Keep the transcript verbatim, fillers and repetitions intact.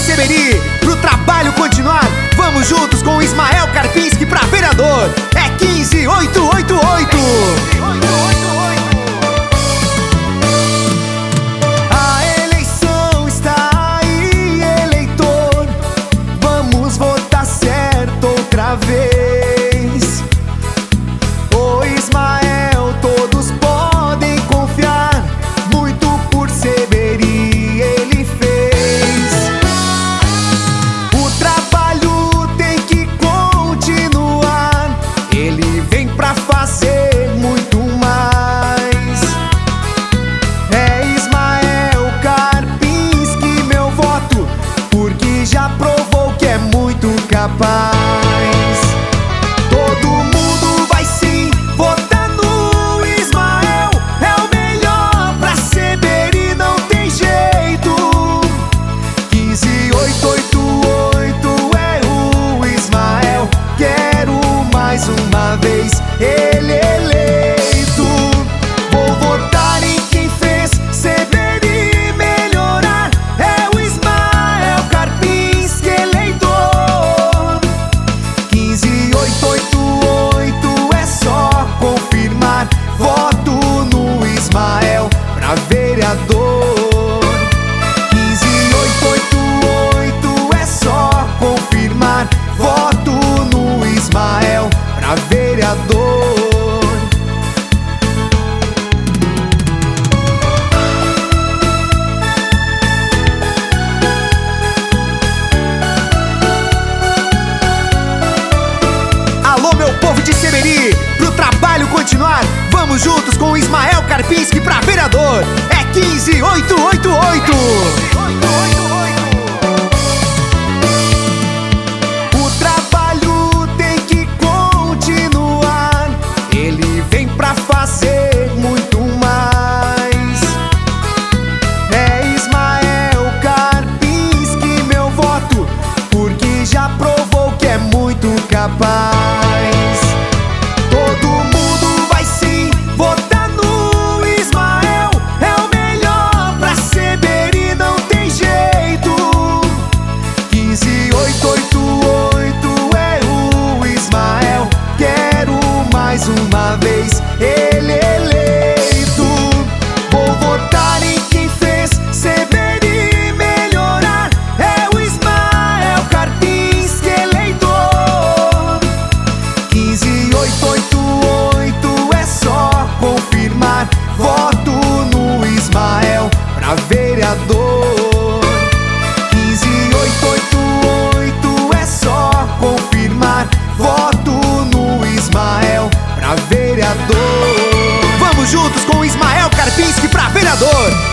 Seberi. Pro trabalho continuar, vamos juntos com Ismael Karpinski pra vereador. É quinze oito oito oito. A eleição está aí, eleitor. Vamos votar certo outra vez. O Ismael todos podem confiar, muito por Seberi ele fez. O trabalho tem que continuar, ele vem pra fazer muito mais. É Ismael Karpinski meu voto, porque já provou que é muito capaz. Todo mundo vai sim votar no Ismael, é o melhor pra Seberi, não tem jeito. Quinze oito oito oito é o Ismael, quero mais uma vez ele eleito. Vou votar em quem fez Seberi melhorar, é o Ismael Karpinski eleitor. Quinze oito oito oito é só confirmar, voto no Ismael pra vereador. Quinze oito oito oito é só confirmar, voto no Ismael pra vereador. Alô, meu povo de Seberi, pro trabalho continuar, vamos juntos com Ismael Karpinski pra vereador. É quinze oito oito oito. O trabalho tem que continuar, ele vem pra fazer muito mais. É Ismael Karpinski meu voto, porque já provou que é muito capaz. Todo mundo vai sim votar no Ismael, é o melhor pra Seberi, não tem jeito. Quinze oito oito oito é o Ismael, quero mais uma vez ele eleito. Vou votar em quem fez Seberi melhorar, é o Ismael Karpinski eleitor. Quinze oito oito oito é só confirmar, voto no Ismael pra vereador. Quinze oito oito oito é só confirmar, voto no Ismael pra vereador. Vamos juntos com Ismael Karpinski pra vereador.